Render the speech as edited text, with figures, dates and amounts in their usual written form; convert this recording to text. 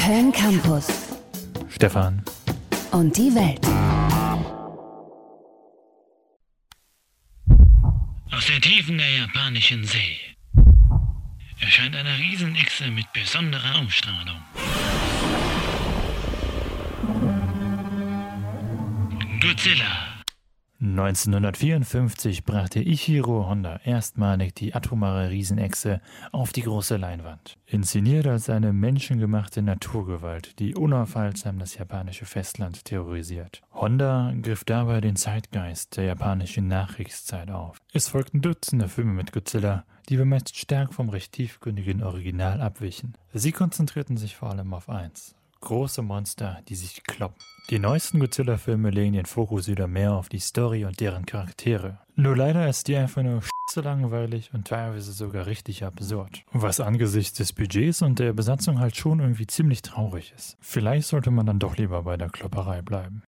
Köln Campus Stefan und die Welt. Aus den Tiefen der japanischen See erscheint eine Riesenechse mit besonderer Ausstrahlung. Godzilla. 1954 brachte Ichiro Honda erstmalig die atomare Riesenechse auf die große Leinwand. Inszeniert als eine menschengemachte Naturgewalt, die unaufhaltsam das japanische Festland terrorisiert. Honda griff dabei den Zeitgeist der japanischen Nachkriegszeit auf. Es folgten Dutzende Filme mit Godzilla, die meist stark vom recht tiefgründigen Original abwichen. Sie konzentrierten sich vor allem auf eins: große Monster, die sich kloppen. Die neuesten Godzilla-Filme legen den Fokus wieder mehr auf die Story und deren Charaktere. Nur leider ist die einfach nur so langweilig und teilweise sogar richtig absurd. Was angesichts des Budgets und der Besatzung halt schon irgendwie ziemlich traurig ist. Vielleicht sollte man dann doch lieber bei der Klopperei bleiben.